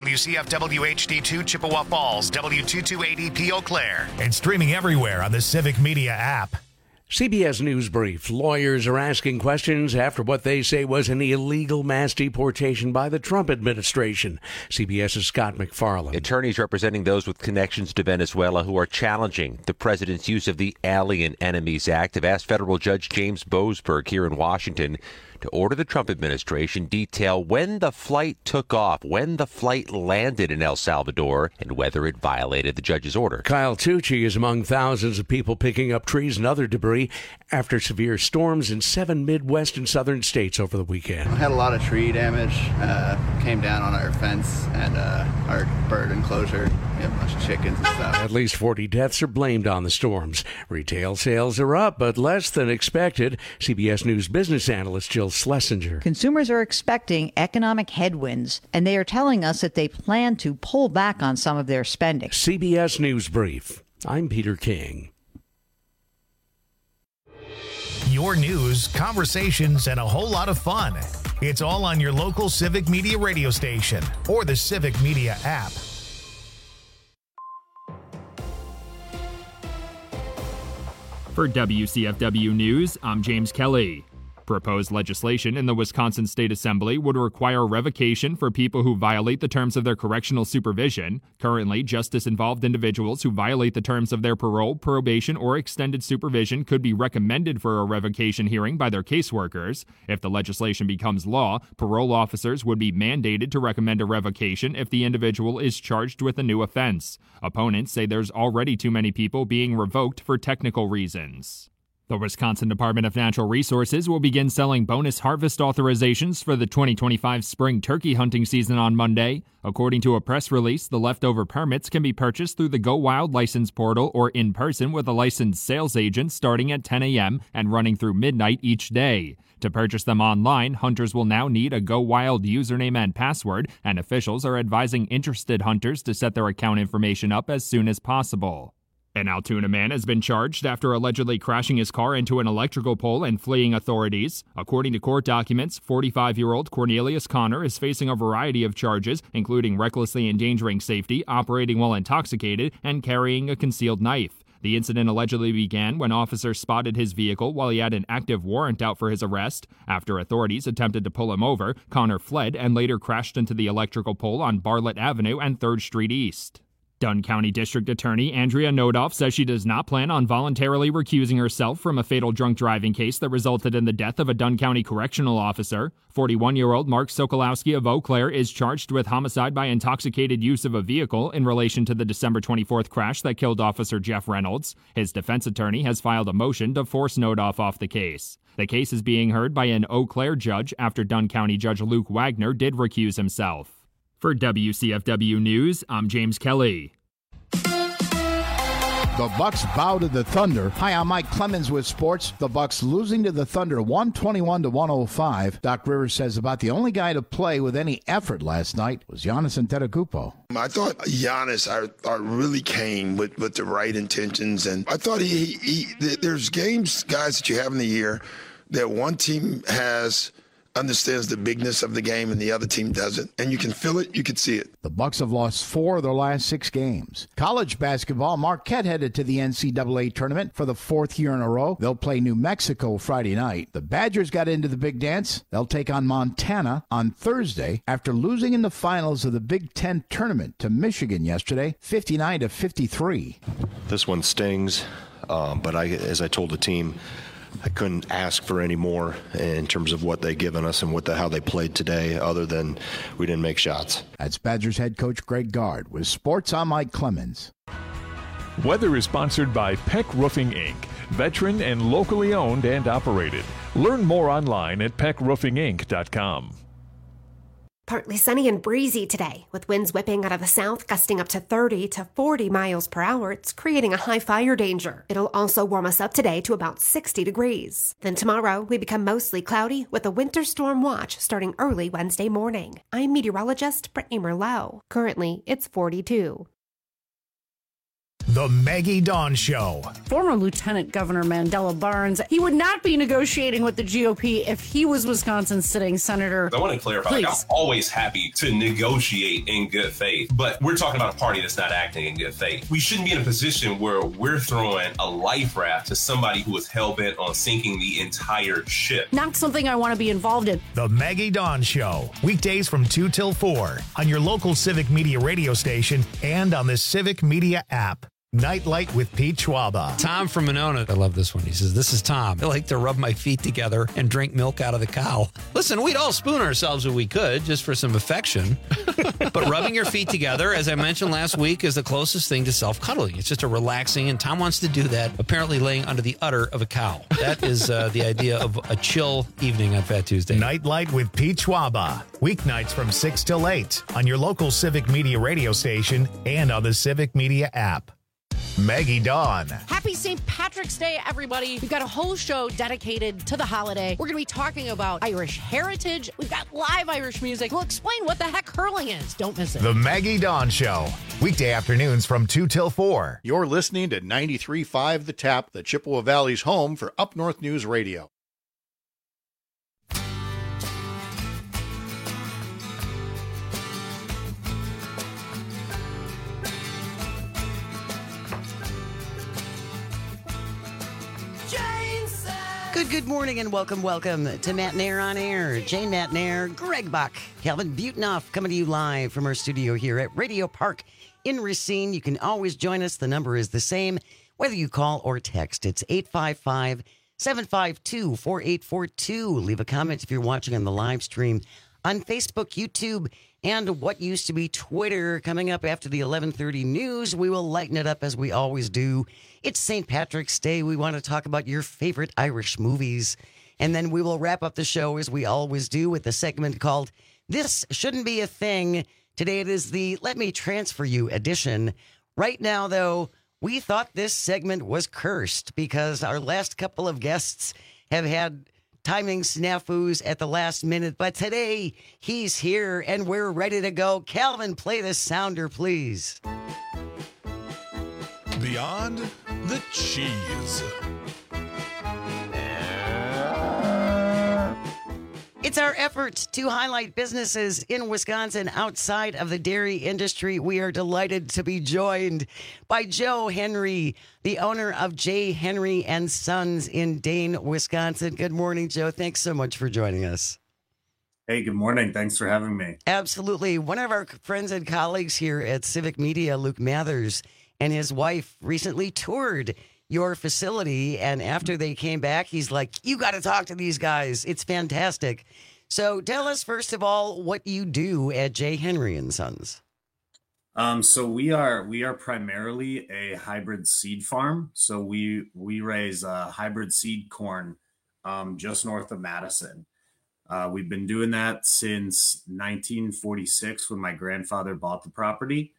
WCFW HD2 Chippewa Falls, W228EP Eau Claire, and streaming everywhere on the Civic Media app. CBS News Brief. Lawyers are asking questions after what they say was an illegal mass deportation by the Trump administration. CBS's Scott McFarland. Attorneys representing those with connections to Venezuela who are challenging the president's use of the Alien Enemies Act have asked federal judge James Boasberg here in Washington to order the Trump administration detail when the flight took off, when the flight landed in El Salvador, and whether it violated the judge's order. Kyle Tucci is among thousands of people picking up trees and other debris after severe storms in 7 Midwest and southern states over the weekend. We had a lot of tree damage, came down on our fence and our bird enclosure. We have a bunch of chickens and stuff. At least 40 deaths are blamed on the storms. Retail sales are up, but less than expected. CBS News business analyst Jill Schlesinger. Consumers are expecting economic headwinds, and they are telling us that they plan to pull back on some of their spending. CBS News Brief. I'm Peter King. Your news, conversations, and a whole lot of fun. It's all on your local Civic Media radio station or the Civic Media app. For WCFW News, I'm James Kelly. Proposed legislation in the Wisconsin State Assembly would require revocation for people who violate the terms of their correctional supervision. Currently, justice-involved individuals who violate the terms of their parole, probation, or extended supervision could be recommended for a revocation hearing by their caseworkers. If the legislation becomes law, parole officers would be mandated to recommend a revocation if the individual is charged with a new offense. Opponents say there's already too many people being revoked for technical reasons. The Wisconsin Department of Natural Resources will begin selling bonus harvest authorizations for the 2025 spring turkey hunting season on Monday. According to a press release, the leftover permits can be purchased through the Go Wild license portal or in person with a licensed sales agent starting at 10 a.m. and running through midnight each day. To purchase them online, hunters will now need a Go Wild username and password, and officials are advising interested hunters to set their account information up as soon as possible. An Altoona man has been charged after allegedly crashing his car into an electrical pole and fleeing authorities. According to court documents, 45-year-old Cornelius Connor is facing a variety of charges, including recklessly endangering safety, operating while intoxicated, and carrying a concealed knife. The incident allegedly began when officers spotted his vehicle while he had an active warrant out for his arrest. After authorities attempted to pull him over, Connor fled and later crashed into the electrical pole on Bartlett Avenue and 3rd Street East. Dunn County District Attorney Andrea Nodoff says she does not plan on voluntarily recusing herself from a fatal drunk driving case that resulted in the death of a Dunn County correctional officer. 41-year-old Mark Sokolowski of Eau Claire is charged with homicide by intoxicated use of a vehicle in relation to the December 24th crash that killed Officer Jeff Reynolds. His defense attorney has filed a motion to force Nodoff off the case. The case is being heard by an Eau Claire judge after Dunn County Judge Luke Wagner did recuse himself. For WCFW News, I'm James Kelly. The Bucks bow to the Thunder. Hi, I'm Mike Clemens with sports. The Bucks losing to the Thunder 121-105. Doc Rivers says about the only guy to play with any effort last night was Giannis Antetokounmpo. I thought Giannis, I really came with the right intentions, and I thought there's games, guys, that you have in the year that one team understands the bigness of the game and the other team doesn't. And you can feel it, you can see it. The Bucks have lost 4 of their last 6 games. College basketball, Marquette headed to the NCAA tournament for the 4th year in a row. They'll play New Mexico Friday night. The Badgers got into the big dance. They'll take on Montana on Thursday after losing in the finals of the Big Ten tournament to Michigan yesterday, 59-53. This one stings, but as I told the team, I couldn't ask for any more in terms of what they've given us and how they played today, other than we didn't make shots. That's Badgers head coach Greg Gard. With sports, I'm Mike Clemens. Weather is sponsored by Peck Roofing, Inc., veteran and locally owned and operated. Learn more online at peckroofinginc.com. Partly sunny and breezy today, with winds whipping out of the south, gusting up to 30 to 40 miles per hour. It's creating a high fire danger. It'll also warm us up today to about 60 degrees. Then tomorrow, we become mostly cloudy with a winter storm watch starting early Wednesday morning. I'm meteorologist Brittany Merlot. Currently, it's 42. The Maggie Dawn Show. Former Lieutenant Governor Mandela Barnes, he would not be negotiating with the GOP if he was Wisconsin's sitting senator. I want to clarify, like, I'm always happy to negotiate in good faith, but we're talking about a party that's not acting in good faith. We shouldn't be in a position where we're throwing a life raft to somebody who is hell-bent on sinking the entire ship. Not something I want to be involved in. The Maggie Dawn Show, weekdays from 2 till 4 on your local Civic Media radio station and on the Civic Media app. Nightlight with Pete Schwaba. Tom from Monona. I love this one. He says, "This is Tom. I like to rub my feet together and drink milk out of the cow." Listen, we'd all spoon ourselves if we could, just for some affection. But rubbing your feet together, as I mentioned last week, is the closest thing to self-cuddling. It's just a relaxing, and Tom wants to do that, apparently laying under the udder of a cow. That is the idea of a chill evening on Fat Tuesday. Nightlight with Pete Schwaba. Weeknights from 6 till 8 on your local Civic Media radio station and on the Civic Media app. Maggie Dawn. Happy St. Patrick's Day, everybody. We've got a whole show dedicated to the holiday. We're going to be talking about Irish heritage. We've got live Irish music. We'll explain what the heck hurling is. Don't miss it. The Maggie Dawn Show. Weekday afternoons from 2 till 4. You're listening to 93.5 The Tap, the Chippewa Valley's home for Up North News Radio. Good morning and welcome to Matt Nair on Air. Jane Matt Nair, Greg Bach, Calvin Butenoff coming to you live from our studio here at Radio Park in Racine. You can always join us. The number is the same, whether you call or text. It's 855-752-4842. Leave a comment if you're watching on the live stream on Facebook, YouTube, and what used to be Twitter. Coming up after the 11:30 news, we will lighten it up as we always do. It's St. Patrick's Day. We want to talk about your favorite Irish movies. And then we will wrap up the show as we always do with a segment called This Shouldn't Be a Thing. Today it is the Let Me Transfer You edition. Right now, though, we thought this segment was cursed because our last couple of guests have had timing snafus at the last minute. But today, he's here and we're ready to go. Calvin, play the sounder, please. Beyond the cheese. It's our effort to highlight businesses in Wisconsin outside of the dairy industry. We are delighted to be joined by Joe Henry, the owner of J. Henry and Sons in Dane, Wisconsin. Good morning, Joe. Thanks so much for joining us. Hey, good morning. Thanks for having me. Absolutely. One of our friends and colleagues here at Civic Media, Luke Mathers, and his wife recently toured your facility. And after they came back, he's like, you got to talk to these guys. It's fantastic. So tell us, first of all, what you do at J. Henry and Sons. So we are primarily a hybrid seed farm. So we raise hybrid seed corn just north of Madison. We've been doing that since 1946 when my grandfather bought the property.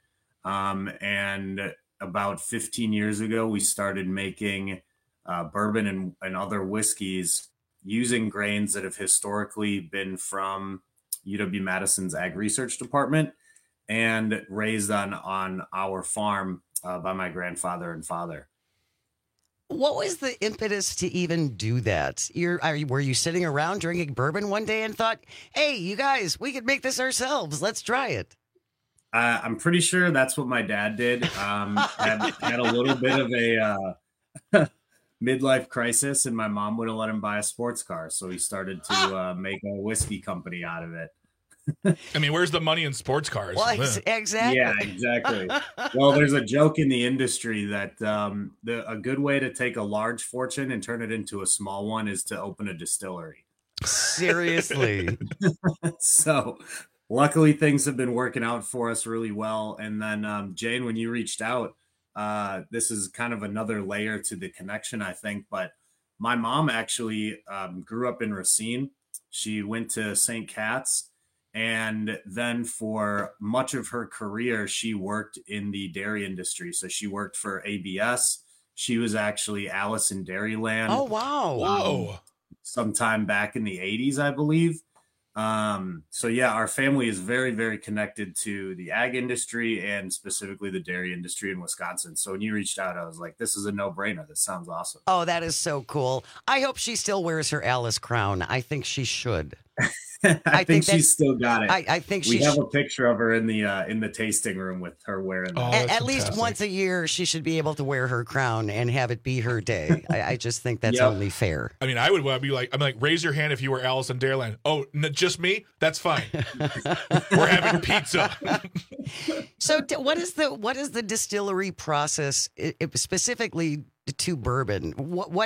And about 15 years ago, we started making bourbon and other whiskeys using grains that have historically been from UW-Madison's Ag Research Department and raised on our farm by my grandfather and father. What was the impetus to even do that? Were you sitting around drinking bourbon one day and thought, hey, you guys, we could make this ourselves. Let's try it. I'm pretty sure that's what my dad did. Had a little bit of a midlife crisis, and my mom wouldn't let him buy a sports car, so he started to make a whiskey company out of it. I mean, where's the money in sports cars? Well, exactly. Yeah, exactly. Well, there's a joke in the industry that a good way to take a large fortune and turn it into a small one is to open a distillery. Seriously. So luckily, things have been working out for us really well. And then, Jane, when you reached out, this is kind of another layer to the connection, I think. But my mom actually grew up in Racine. She went to St. Cat's. And then for much of her career, she worked in the dairy industry. So she worked for ABS. She was actually Alice in Dairyland. Oh, wow. Sometime back in the 80s, I believe. So yeah, our family is very, very connected to the ag industry and specifically the dairy industry in Wisconsin. So when you reached out, I was like, this is a no-brainer. This sounds awesome. Oh, that is so cool. I hope she still wears her Alice crown. I think she should. I think she's still got it. I think we have a picture of her in the tasting room with her wearing that. At least once a year, she should be able to wear her crown and have it be her day. I just think that's only fair. I mean, I would be like, raise your hand if you were Alice in Dairyland. Oh, just me? That's fine. We're having pizza. So, what is the distillery process specifically to bourbon? What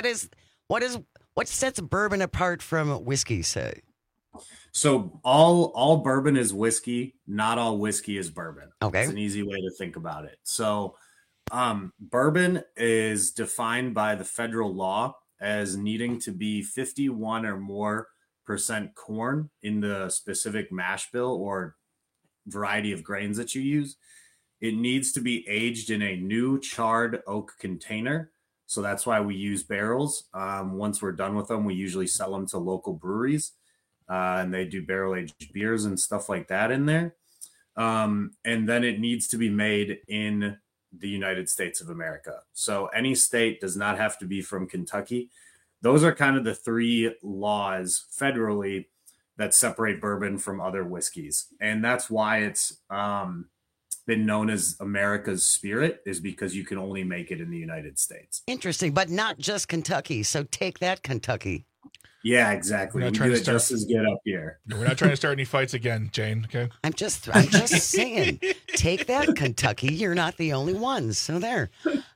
sets bourbon apart from whiskey, say? So all bourbon is whiskey. Not all whiskey is bourbon. Okay. It's an easy way to think about it. So bourbon is defined by the federal law as needing to be 51 or more % corn in the specific mash bill or variety of grains that you use. It needs to be aged in a new charred oak container. So that's why we use barrels. Once we're done with them, we usually sell them to local breweries. And they do barrel-aged beers and stuff like that in there. And then it needs to be made in the United States of America. So any state does not have to be from Kentucky. Those are kind of the three laws federally that separate bourbon from other whiskeys. And that's why it's been known as America's Spirit, is because you can only make it in the United States. Interesting, but not just Kentucky. So take that, Kentucky. Yeah, exactly. We do it just as good up here. We're not trying to start any fights again, Jane. Okay. I'm just saying, take that, Kentucky. You're not the only ones. So there.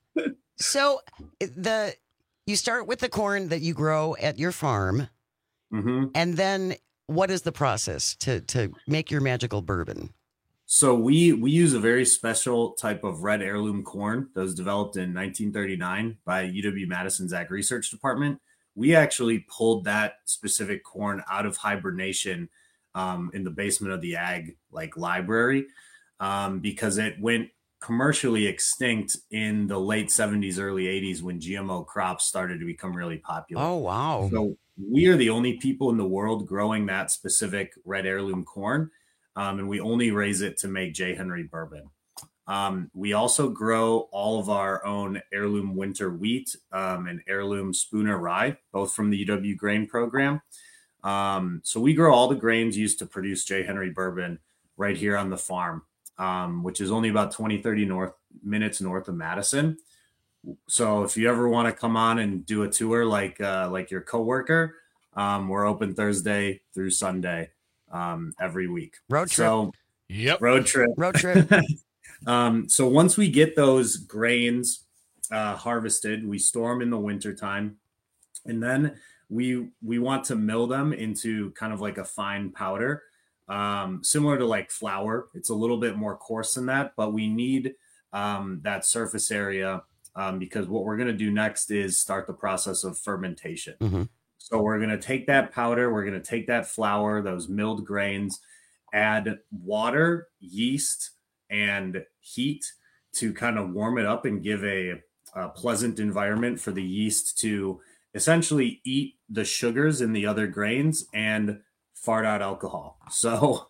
So you start with the corn that you grow at your farm, and then what is the process to make your magical bourbon? So we use a very special type of red heirloom corn that was developed in 1939 by UW-Madison's Ag Research Department. We actually pulled that specific corn out of hibernation in the basement of the ag library because it went commercially extinct in the late 70s, early 80s when GMO crops started to become really popular. Oh, wow. So we are the only people in the world growing that specific red heirloom corn, and we only raise it to make J. Henry bourbon. We also grow all of our own heirloom winter wheat and heirloom Spooner rye, both from the UW grain program. So we grow all the grains used to produce J. Henry bourbon right here on the farm, which is only about 20-30 minutes north of Madison. So if you ever want to come on and do a tour like your coworker, we're open Thursday through Sunday every week. Road trip. So, Road trip. So once we get those grains harvested, we store them in the wintertime, and then we want to mill them into kind of like a fine powder, similar to like flour. It's a little bit more coarse than that, but we need that surface area because what we're going to do next is start the process of fermentation. Mm-hmm. So we're going to take that powder, we're going to take that flour, those milled grains, add water, yeast, and heat to kind of warm it up and give a pleasant environment for the yeast to essentially eat the sugars in the other grains and fart out alcohol. So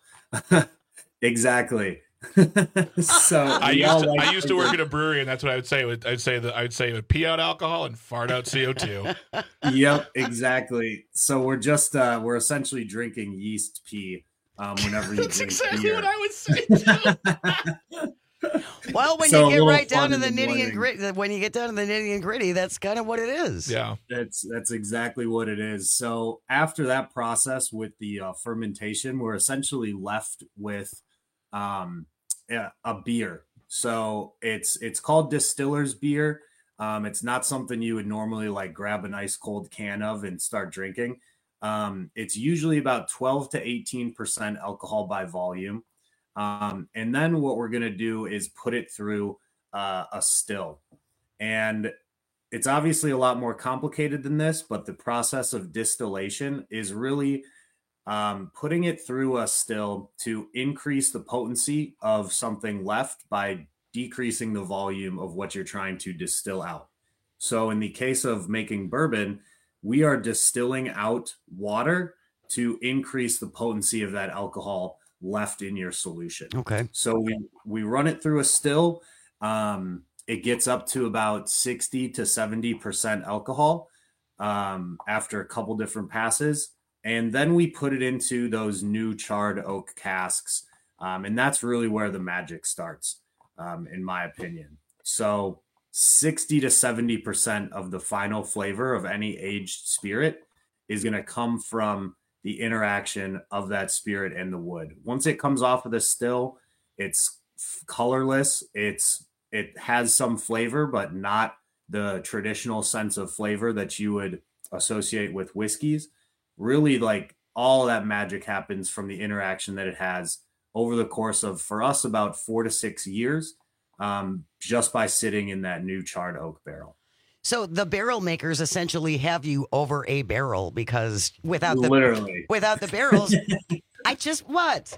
exactly. So I used to work at a brewery, and that's what I would say. I would say it would pee out alcohol and fart out CO2. Yep, exactly. So we're essentially drinking yeast pee whenever you That's drink exactly beer. what I would say too. Well, when So you a get little right down fun to in the the nitty and morning. gritty, when you get down to the nitty and gritty, that's kind of what it is. Yeah, That's exactly what it is. So after that process with the fermentation, we're essentially left with a beer. So it's called distiller's beer. It's not something you would normally like grab a nice cold can of and start drinking. It's usually about 12 to 18% alcohol by volume. And then what we're going to do is put it through a still. And it's obviously a lot more complicated than this, but the process of distillation is really putting it through a still to increase the potency of something left by decreasing the volume of what you're trying to distill out. So in the case of making bourbon, we are distilling out water to increase the potency of that alcohol left in your solution. Okay. So we run it through a still. It gets up to about 60 to 70% alcohol after a couple different passes. And then we put it into those new charred oak casks. And that's really where the magic starts, in my opinion. So 60 to 70% of the final flavor of any aged spirit is going to come from the interaction of that spirit and the wood. Once it comes off of the still, it's colorless. It has some flavor, but not the traditional sense of flavor that you would associate with whiskeys. Really, like, all that magic happens from the interaction that it has over the course of, for us, about 4 to 6 years, just by sitting in that new charred oak barrel. So the barrel makers essentially have you over a barrel, because without the barrels, what?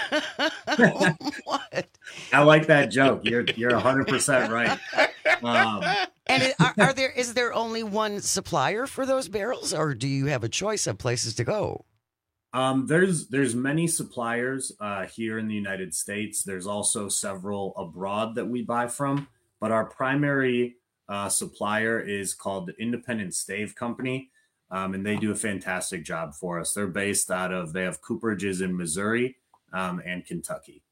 I like that joke. You're 100% right. And is there only one supplier for those barrels, or do you have a choice of places to go? There's many suppliers here in the United States. There's also several abroad that we buy from, but our primary supplier is called the Independent Stave Company, and they do a fantastic job for us. They're based they have cooperages in Missouri and Kentucky.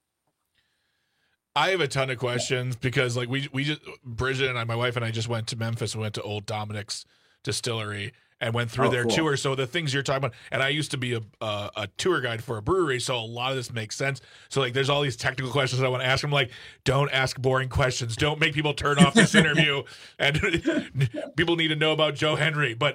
I have a ton of questions because, like, we just, Bridget and I, my wife and I, just went to Memphis and went to Old Dominic's distillery and went through their tour. So the things you're talking about, and I used to be a tour guide for a brewery, so a lot of this makes sense. So, like, there's all these technical questions I want to ask them. Like, don't ask boring questions. Don't make people turn off this interview. And people need to know about Joe Henry. But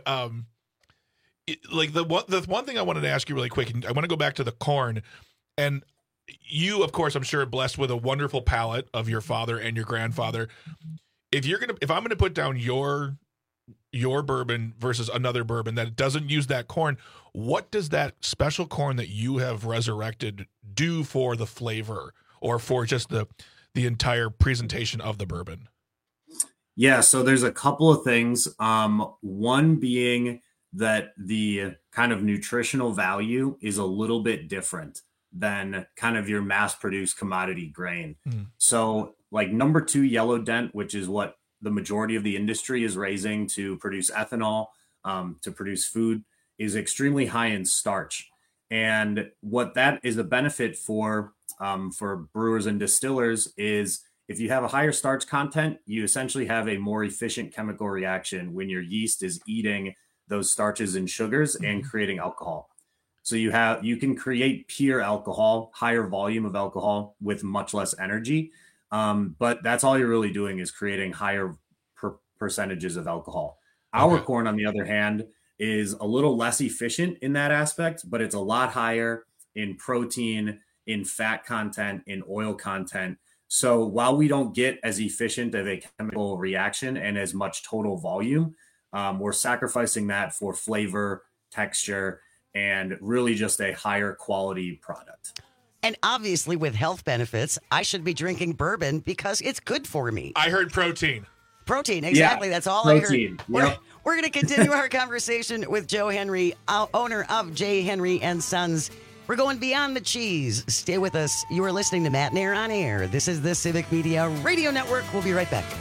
like the one thing I wanted to ask you really quick, and I want to go back to the corn. And you, of course, I'm sure, blessed with a wonderful palate of your father and your grandfather. If I'm gonna put down your bourbon versus another bourbon that doesn't use that corn, what does that special corn that you have resurrected do for the flavor or for just the entire presentation of the bourbon? Yeah, so there's a couple of things. One being that the kind of nutritional value is a little bit different than kind of your mass-produced commodity grain. So, like, number 2 yellow dent, which is what the majority of the industry is raising to produce ethanol, to produce food, is extremely high in starch. And what that is a benefit for brewers and distillers is if you have a higher starch content, you essentially have a more efficient chemical reaction when your yeast is eating those starches and sugars and creating alcohol. So you can create pure alcohol, higher volume of alcohol with much less energy. But that's all you're really doing is creating higher percentages of alcohol. Our corn, on the other hand, is a little less efficient in that aspect, but it's a lot higher in protein, in fat content, in oil content. So while we don't get as efficient of a chemical reaction and as much total volume, we're sacrificing that for flavor, texture, and really just a higher quality product. And obviously, with health benefits, I should be drinking bourbon because it's good for me. I heard protein. Protein, exactly. Yeah, that's all protein. I heard. Yep. We're going to continue our conversation with Joe Henry, owner of J. Henry & Sons. We're going beyond the cheese. Stay with us. You are listening to Matt Nair on Air. This is the Civic Media Radio Network. We'll be right back.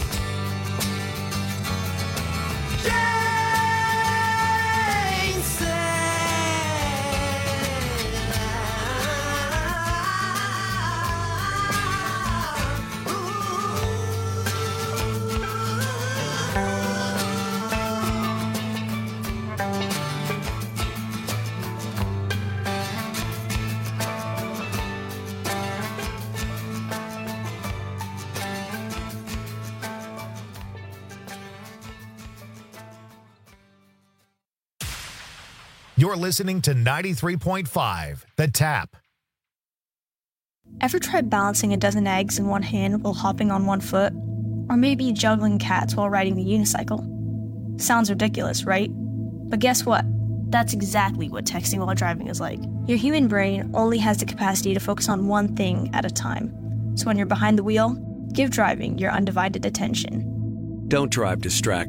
You're listening to 93.5, The Tap. Ever tried balancing a dozen eggs in one hand while hopping on one foot? Or maybe juggling cats while riding the unicycle? Sounds ridiculous, right? But guess what? That's exactly what texting while driving is like. Your human brain only has the capacity to focus on one thing at a time. So when you're behind the wheel, give driving your undivided attention. Don't drive distracted.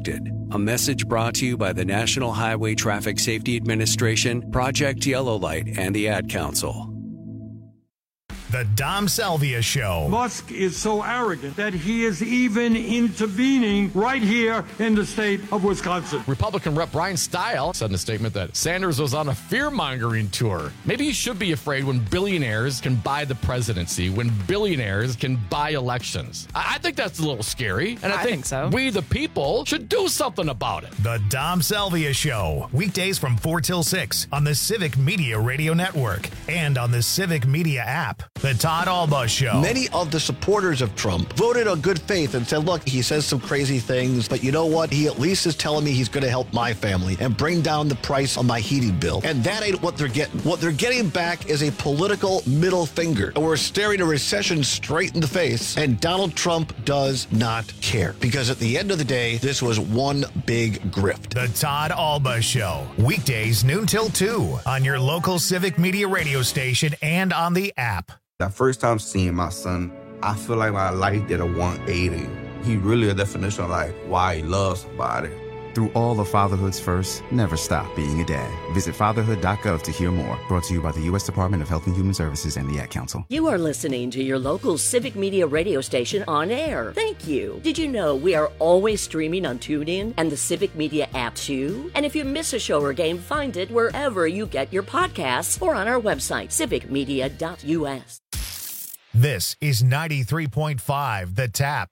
A message brought to you by the National Highway Traffic Safety Administration, Project Yellow Light, and the Ad Council. The Dom Salvia Show. Musk is so arrogant that he is even intervening right here in the state of Wisconsin. Republican Rep. Brian Stile said in a statement that Sanders was on a fear-mongering tour. Maybe he should be afraid when billionaires can buy the presidency, when billionaires can buy elections. I think that's a little scary, and I think so. We, the people, should do something about it. The Dom Salvia Show. Weekdays from 4 till 6 on the Civic Media Radio Network and on the Civic Media app. The Todd Alba Show. Many of the supporters of Trump voted on good faith and said, look, he says some crazy things, but you know what? He at least is telling me he's going to help my family and bring down the price on my heating bill. And that ain't what they're getting. What they're getting back is a political middle finger. And we're staring a recession straight in the face. And Donald Trump does not care. Because at the end of the day, this was one big grift. The Todd Alba Show. Weekdays noon till 2 on your local Civic Media radio station and on the app. That first time seeing my son, I feel like my life did a 180. He really a definition of like why he loves somebody. Through all of fatherhood's first, never stop being a dad. Visit fatherhood.gov to hear more. Brought to you by the U.S. Department of Health and Human Services and the Ad Council. You are listening to your local Civic Media radio station on air. Thank you. Did you know we are always streaming on TuneIn and the Civic Media app too? And if you miss a show or game, find it wherever you get your podcasts or on our website, civicmedia.us. This is 93.5 The Tap.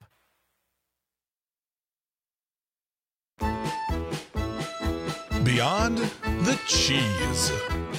Beyond the cheese.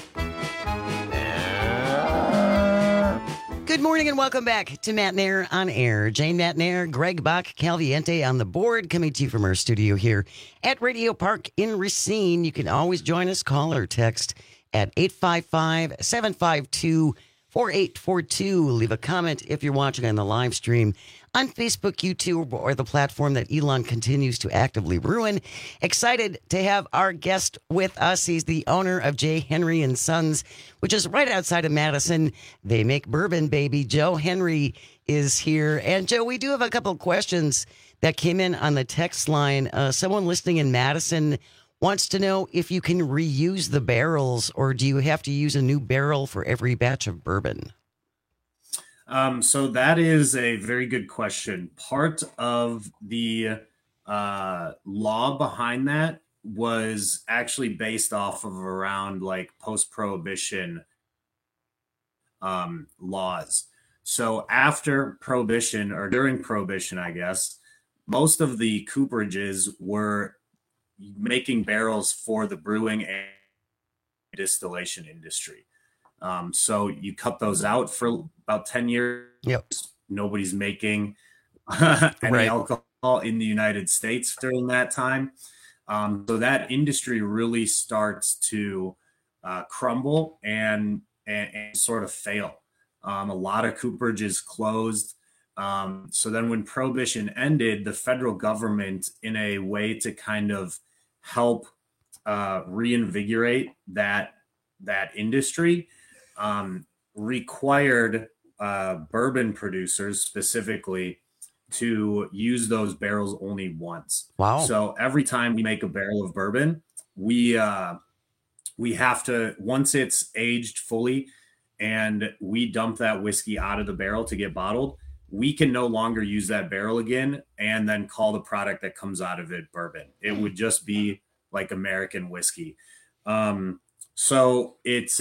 Good morning and welcome back to Matt Nair on Air. Jane Matt Nair, Greg Bach, Calviente on the board, coming to you from our studio here at Radio Park in Racine. You can always join us, call or text at 855-752-4842. Leave a comment if you're watching on the live stream on Facebook, YouTube, or the platform that Elon continues to actively ruin. Excited to have our guest with us. He's the owner of J. Henry and Sons, which is right outside of Madison. They make bourbon, baby. Joe Henry is here. And Joe, we do have a couple of questions that came in on the text line. Someone listening in Madison wants to know if you can reuse the barrels, or do you have to use a new barrel for every batch of bourbon? So that is a very good question. Part of the law behind that was actually based off of around like post-prohibition laws. So after prohibition, or during prohibition, I guess, most of the cooperages were making barrels for the brewing and distillation industry. So you cut those out for about 10 years. Yep. Nobody's making any alcohol in the United States during that time. So that industry really starts to crumble and sort of fail. A lot of cooperages closed. So then when Prohibition ended, the federal government, in a way to kind of help reinvigorate that industry, required bourbon producers specifically to use those barrels only once. Wow. So every time we make a barrel of bourbon, we have to, once it's aged fully and we dump that whiskey out of the barrel to get bottled, we can no longer use that barrel again and then call the product that comes out of it bourbon. It would just be like American whiskey. So it's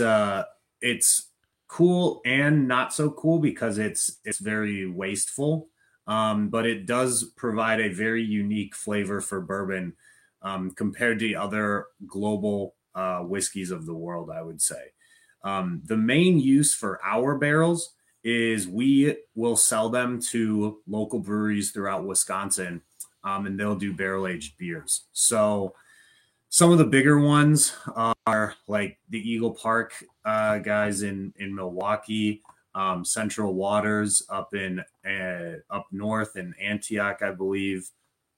cool and not so cool because it's very wasteful. But it does provide a very unique flavor for bourbon compared to other global whiskeys of the world, I would say. The main use for our barrels is we will sell them to local breweries throughout Wisconsin, and they'll do barrel-aged beers. So some of the bigger ones are like the Eagle Park guys in Milwaukee, Central Waters up north in Antioch, I believe,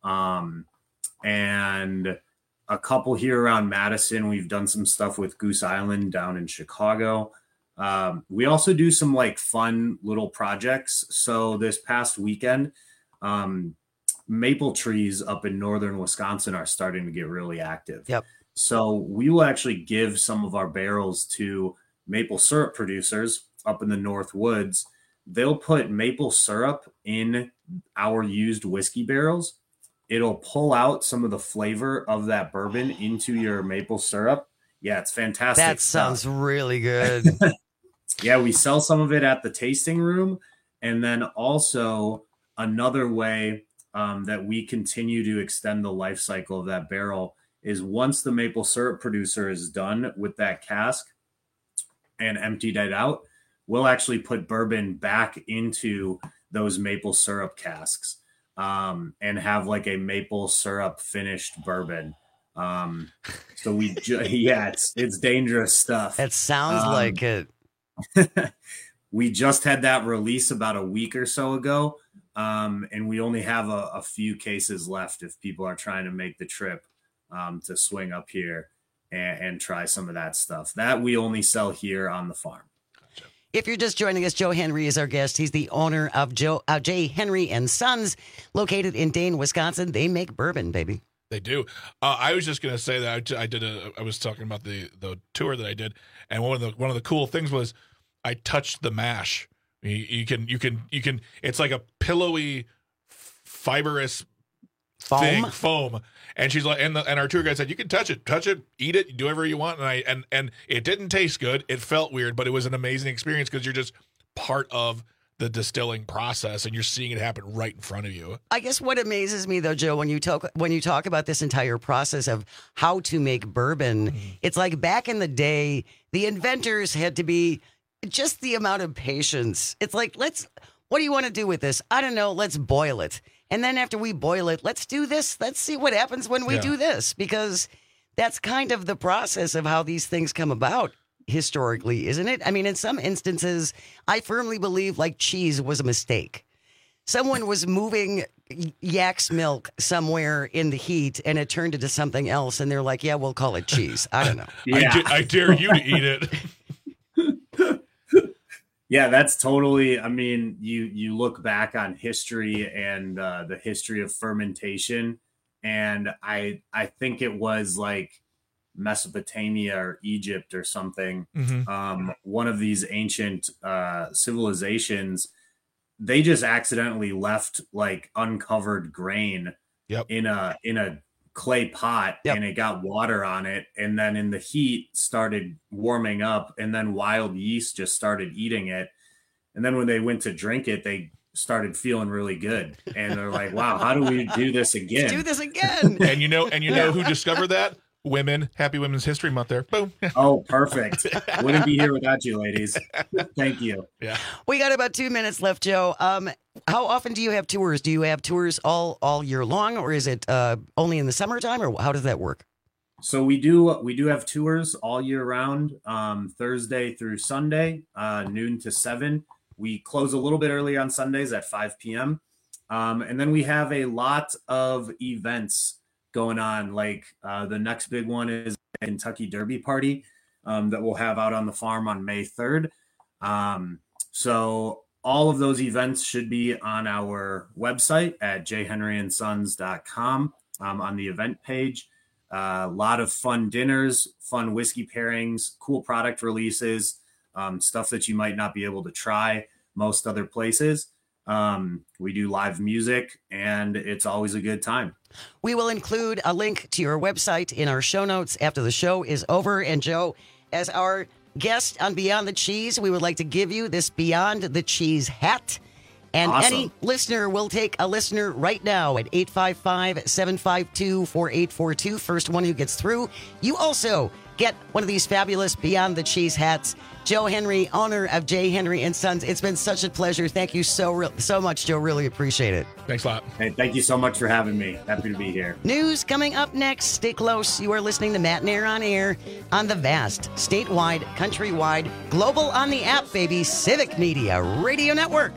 and a couple here around Madison. We've done some stuff with Goose Island down in Chicago. We also do some like fun little projects. So this past weekend, maple trees up in northern Wisconsin are starting to get really active. Yep. So we will actually give some of our barrels to maple syrup producers up in the North Woods. They'll put maple syrup in our used whiskey barrels. It'll pull out some of the flavor of that bourbon into your maple syrup. Yeah, it's fantastic. That sounds really good. Yeah, we sell some of it at the tasting room. And then also another way that we continue to extend the life cycle of that barrel is once the maple syrup producer is done with that cask and emptied it out, we'll actually put bourbon back into those maple syrup casks and have like a maple syrup finished bourbon. So we, it's dangerous stuff. It sounds like it. We just had that release about a week or so ago. And we only have a few cases left if people are trying to make the trip to swing up here and try some of that stuff. That we only sell here on the farm. If you're just joining us, Joe Henry is our guest. He's the owner of J. Henry and Sons, located in Dane, Wisconsin. They make bourbon, baby. They do. I was just going to say that I was talking about the tour that I did, and one of the cool things was I touched the mash. You can. It's like a pillowy, fibrous foam. And she's like, and our tour guide said, you can touch it, eat it, do whatever you want. And it didn't taste good. It felt weird, but it was an amazing experience because you're just part of the distilling process and you're seeing it happen right in front of you. I guess what amazes me though, Joe, when you talk about this entire process of how to make bourbon, it's like back in the day, the inventors had to be just the amount of patience. It's like, what do you want to do with this? I don't know. Let's boil it. And then after we boil it, let's do this. Let's see what happens when we do this, because that's kind of the process of how these things come about historically, isn't it? I mean, in some instances, I firmly believe like cheese was a mistake. Someone was moving yak's milk somewhere in the heat and it turned into something else. And they're like, yeah, we'll call it cheese. I don't know. Yeah. I dare you to eat it. Yeah, that's totally, I mean, you look back on history and the history of fermentation, and I think it was like Mesopotamia or Egypt or something. Mm-hmm. One of these ancient civilizations, they just accidentally left like uncovered grain in a clay pot and it got water on it, and then in the heat started warming up, and then wild yeast just started eating it, and then when they went to drink it, they started feeling really good, and they're like, wow, how do we do this again? Let's do this again. And you know who discovered that? Women. Happy Women's History Month there. Boom. Oh, perfect. Wouldn't be here without you, ladies. Thank you. Yeah. We got about 2 minutes left, Joe. How often do you have tours? Do you have tours all year long, or is it only in the summertime, or how does that work? So we do have tours all year round, Thursday through Sunday, noon to 7. We close a little bit early on Sundays at 5 p.m. And then we have a lot of events going on. Like the next big one is a Kentucky Derby party that we'll have out on the farm on May 3rd. So all of those events should be on our website at jhenryandsons.com on the event page. A lot of fun dinners, fun whiskey pairings, cool product releases, stuff that you might not be able to try most other places. We do live music, and it's always a good time. We will include a link to your website in our show notes after the show is over. And Joe, as our guest on Beyond the Cheese, we would like to give you this Beyond the Cheese hat. And awesome. Any listener will take a listener right now at 855-752-4842. First one who gets through. You also get one of these fabulous Beyond the Cheese hats. Joe Henry, owner of J. Henry and Sons. It's been such a pleasure. Thank you so much, Joe. Really appreciate it. Thanks a lot. Hey, thank you so much for having me. Happy to be here. News coming up next. Stay close. You are listening to Matt and Air on Air on the vast, statewide, countrywide, global on the app, baby, Civic Media Radio Network.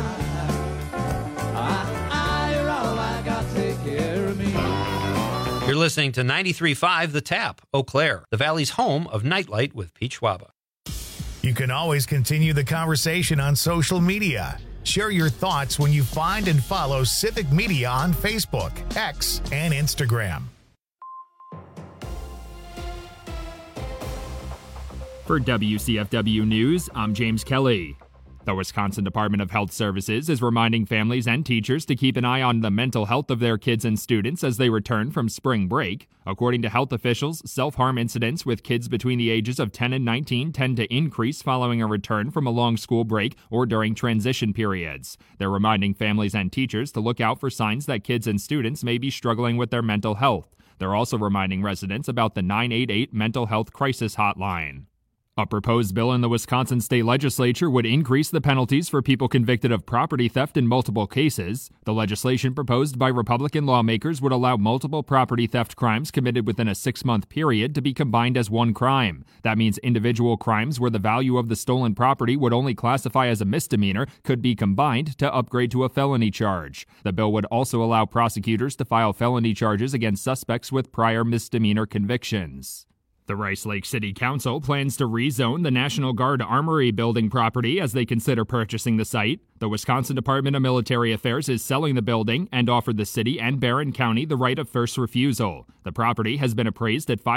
You're listening to 93.5 The Tap, Eau Claire, the Valley's home of Nightlight with Pete Schwaba. You can always continue the conversation on social media. Share your thoughts when you find and follow Civic Media on Facebook, X, and Instagram. For WCFW News, I'm James Kelly. The Wisconsin Department of Health Services is reminding families and teachers to keep an eye on the mental health of their kids and students as they return from spring break. According to health officials, self-harm incidents with kids between the ages of 10 and 19 tend to increase following a return from a long school break or during transition periods. They're reminding families and teachers to look out for signs that kids and students may be struggling with their mental health. They're also reminding residents about the 988 Mental Health Crisis Hotline. A proposed bill in the Wisconsin state legislature would increase the penalties for people convicted of property theft in multiple cases. The legislation proposed by Republican lawmakers would allow multiple property theft crimes committed within a 6-month period to be combined as one crime. That means individual crimes where the value of the stolen property would only classify as a misdemeanor could be combined to upgrade to a felony charge. The bill would also allow prosecutors to file felony charges against suspects with prior misdemeanor convictions. The Rice Lake City Council plans to rezone the National Guard Armory building property as they consider purchasing the site. The Wisconsin Department of Military Affairs is selling the building and offered the city and Barron County the right of first refusal. The property has been appraised at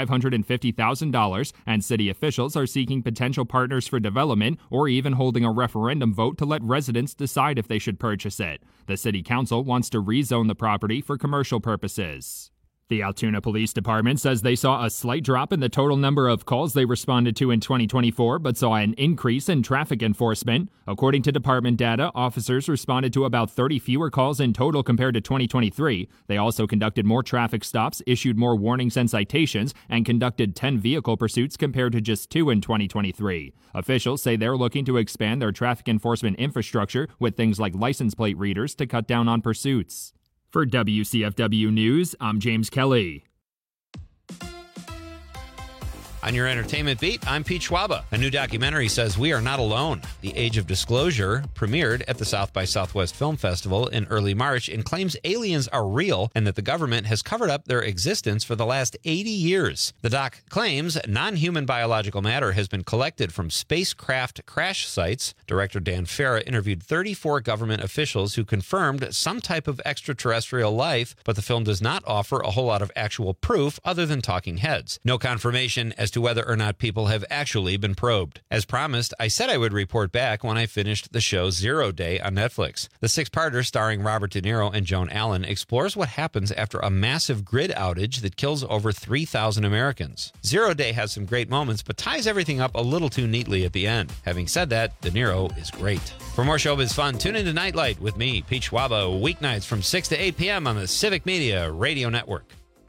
$550,000, and city officials are seeking potential partners for development or even holding a referendum vote to let residents decide if they should purchase it. The city council wants to rezone the property for commercial purposes. The Altoona Police Department says they saw a slight drop in the total number of calls they responded to in 2024, but saw an increase in traffic enforcement. According to department data, officers responded to about 30 fewer calls in total compared to 2023. They also conducted more traffic stops, issued more warnings and citations, and conducted 10 vehicle pursuits compared to just 2 in 2023. Officials say they're looking to expand their traffic enforcement infrastructure with things like license plate readers to cut down on pursuits. For WCFW News, I'm James Kelly. On your entertainment beat, I'm Pete Schwaba. A new documentary says we are not alone. The Age of Disclosure premiered at the South by Southwest Film Festival in early March and claims aliens are real and that the government has covered up their existence for the last 80 years. The doc claims non-human biological matter has been collected from spacecraft crash sites. Director Dan Farah interviewed 34 government officials who confirmed some type of extraterrestrial life, but the film does not offer a whole lot of actual proof other than talking heads. No confirmation as to whether or not people have actually been probed. As promised, I said I would report back when I finished the show 0 Day on Netflix. The 6-parter starring Robert De Niro and Joan Allen explores what happens after a massive grid outage that kills over 3,000 Americans. 0 Day has some great moments, but ties everything up a little too neatly at the end. Having said that, De Niro is great. For more showbiz fun, tune into Nightlight with me, Pete Schwaba, weeknights from 6 to 8 p.m. on the Civic Media Radio Network.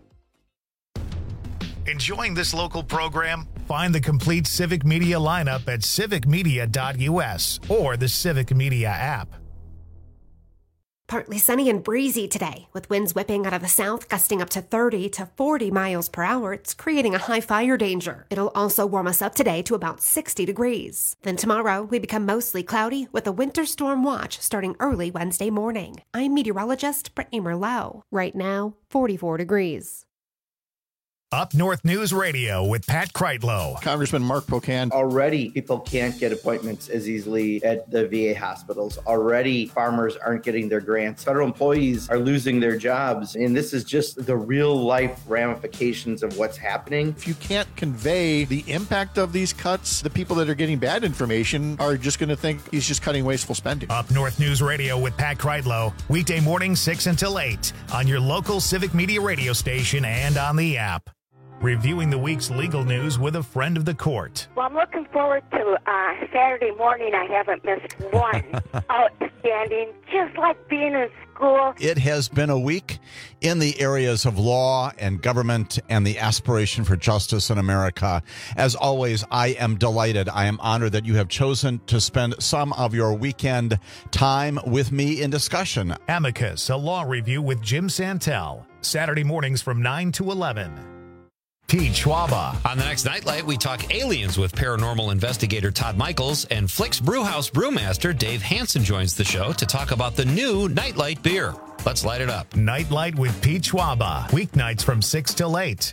Enjoying this local program? Find the complete Civic Media lineup at civicmedia.us or the Civic Media app. Partly sunny and breezy today, with winds whipping out of the south, gusting up to 30 to 40 miles per hour. It's creating a high fire danger. It'll also warm us up today to about 60 degrees. Then tomorrow, we become mostly cloudy with a winter storm watch starting early Wednesday morning. I'm meteorologist Brittany Merlot. Right now, 44 degrees. Up North News Radio with Pat Kreitlow. Congressman Mark Pocan. Already, people can't get appointments as easily at the VA hospitals. Already, farmers aren't getting their grants. Federal employees are losing their jobs. And this is just the real life ramifications of what's happening. If you can't convey the impact of these cuts, the people that are getting bad information are just going to think he's just cutting wasteful spending. Up North News Radio with Pat Kreitlow. Weekday morning 6 until 8 on your local Civic Media radio station and on the app. Reviewing the week's legal news with a friend of the court. Well, I'm looking forward to Saturday morning. I haven't missed one. Outstanding, just like being in school. It has been a week in the areas of law and government and the aspiration for justice in America. As always, I am delighted. I am honored that you have chosen to spend some of your weekend time with me in discussion. Amicus, a law review with Jim Santel. Saturday mornings from 9 to 11. Pete Schwaba. On the next Nightlight, we talk aliens with paranormal investigator Todd Michaels, and Flick's Brewhouse brewmaster Dave Hansen joins the show to talk about the new Nightlight beer. Let's light it up. Nightlight with Pete Schwaba. Weeknights from 6 till 8.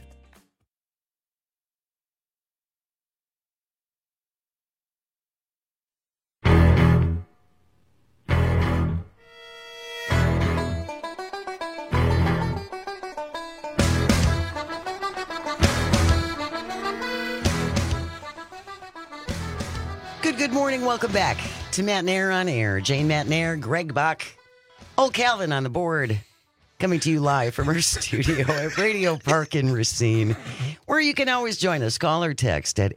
Good morning. Welcome back to Matt and Air on Air. Jane, Matt and Air, Greg Bach, Old Calvin on the board, coming to you live from our studio at Radio Park in Racine, where you can always join us. Call or text at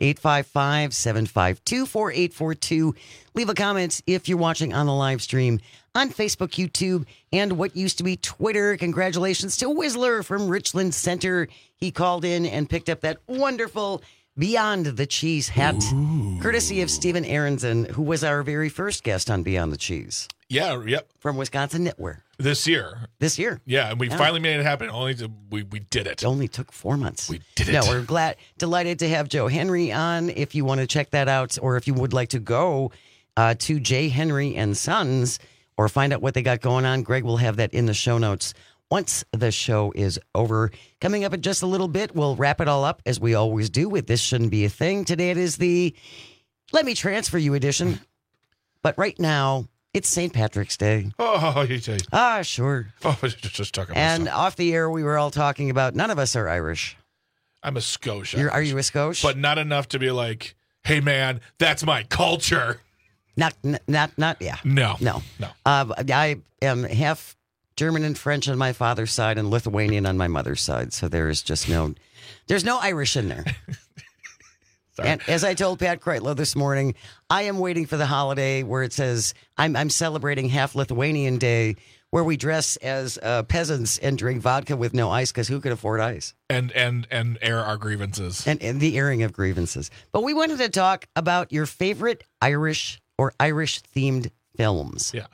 855-752-4842. Leave a comment if you're watching on the live stream on Facebook, YouTube, and what used to be Twitter. Congratulations to Whistler from Richland Center. He called in and picked up that wonderful Beyond the Cheese hat, courtesy of Stephen Aronson, who was our very first guest on Beyond the Cheese. Yeah, yep. From Wisconsin Knitwear. This year. Yeah, and we finally made it happen. We did it. It only took 4 months. We did it. No, we're delighted to have Joe Henry on. If you want to check that out, or if you would like to go to J. Henry and Sons, or find out what they got going on, Greg will have that in the show notes once the show is over. Coming up in just a little bit, we'll wrap it all up as we always do with This Shouldn't Be a Thing. Today it is the Let Me Transfer You edition. But right now, it's St. Patrick's Day. Oh, you say. Sure. Oh, just talking about And off the air, we were all talking about, none of us are Irish. I'm a Scotia. Are you a Scotia? But not enough to be like, hey, man, that's my culture. Yeah. No. I am half German and French on my father's side and Lithuanian on my mother's side. So there's no Irish in there. And as I told Pat Kreitlow this morning, I am waiting for the holiday where it says I'm celebrating half Lithuanian Day, where we dress as peasants and drink vodka with no ice, because who could afford ice? And air our grievances. And the airing of grievances. But we wanted to talk about your favorite Irish or Irish-themed films. Yeah.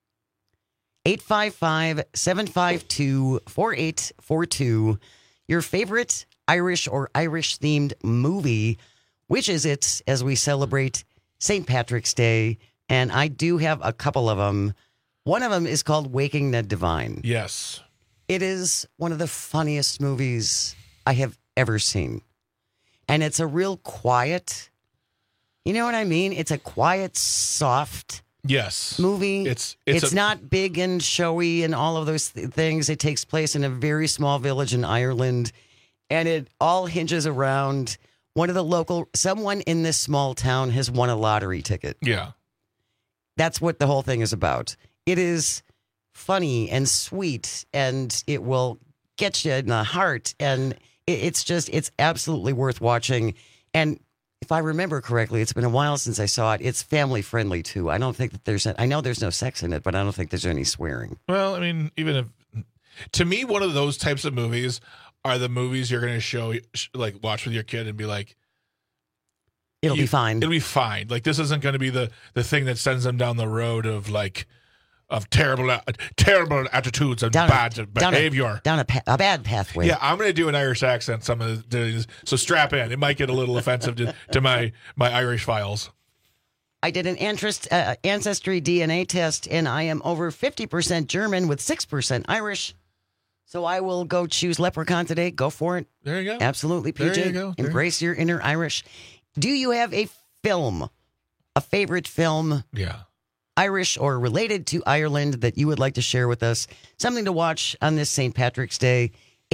855-752-4842. Your favorite Irish or Irish-themed movie. Which is it as we celebrate St. Patrick's Day? And I do have a couple of them. One of them is called Waking Ned Devine. Yes. It is one of the funniest movies I have ever seen. And it's a real quiet, you know what I mean? It's a quiet, soft movie. It's not big and showy and all of those things. It takes place in a very small village in Ireland. And it all hinges around someone in this small town has won a lottery ticket. Yeah. That's what the whole thing is about. It is funny and sweet, and it will get you in the heart. And it's absolutely worth watching. And if I remember correctly, it's been a while since I saw it. It's family friendly too. I know there's no sex in it, but I don't think there's any swearing. Well, I mean, to me, one of those types of movies are the movies you're going to watch with your kid and be like, it'll be fine. It'll be fine. Like, this isn't going to be the thing that sends them down the road of terrible attitudes and bad behavior. Down a bad pathway. Yeah, I'm going to do an Irish accent. So strap in. It might get a little offensive to my Irish files. I did an ancestry DNA test, and I am over 50% German with 6% Irish. So I will go choose Leprechaun today. Go for it. There you go. Absolutely, PJ. There you go. Embrace your inner Irish. Do you have a favorite film? Yeah. Irish or related to Ireland that you would like to share with us? Something to watch on this St. Patrick's Day.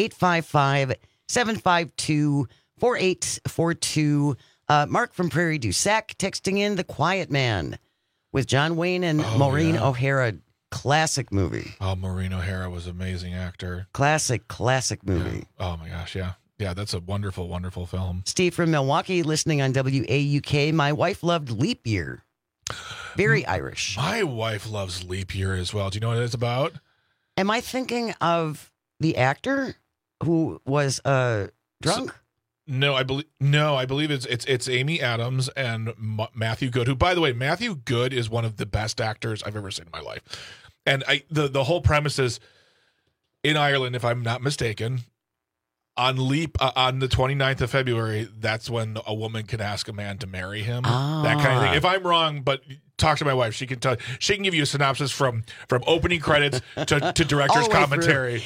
855-752-4842. Mark from Prairie du Sac texting in The Quiet Man with John Wayne and Maureen O'Hara. Classic movie. Oh, Maureen O'Hara was an amazing actor. Classic movie. Yeah. Oh my gosh, yeah. Yeah, that's a wonderful, wonderful film. Steve from Milwaukee listening on WAUK. My wife loved Leap Year. Very Irish. My wife loves Leap Year as well. Do you know what it's about? Am I thinking of the actor who was drunk? No, I believe it's Amy Adams and Matthew Good, who, by the way, Matthew Good is one of the best actors I've ever seen in my life. And the whole premise is, in Ireland, if I'm not mistaken, on the 29th of February, that's when a woman can ask a man to marry him. That kind of thing. If I'm wrong, but talk to my wife. She can give you a synopsis from opening credits to director's commentary.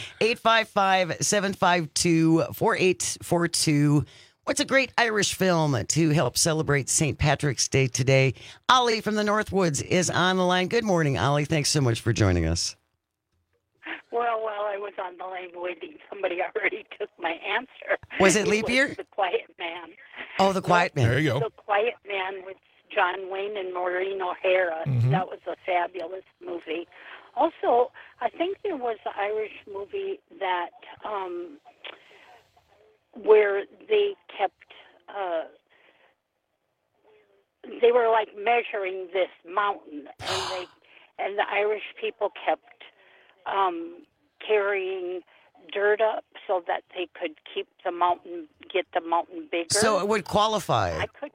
855-752-4842. What's a great Irish film to help celebrate St. Patrick's Day today? Ollie from the Northwoods is on the line. Good morning, Ollie. Thanks so much for joining us. Well, while I was on the line waiting, somebody already took my answer. Was it leap year? The Quiet Man. Oh, The Quiet Man. There you go. The Quiet Man with John Wayne and Maureen O'Hara. Mm-hmm. That was a fabulous movie. Also, I think there was an Irish movie that where they kept they were like measuring this mountain, and the Irish people kept carrying dirt up so that they could get the mountain bigger. So it would qualify. I could.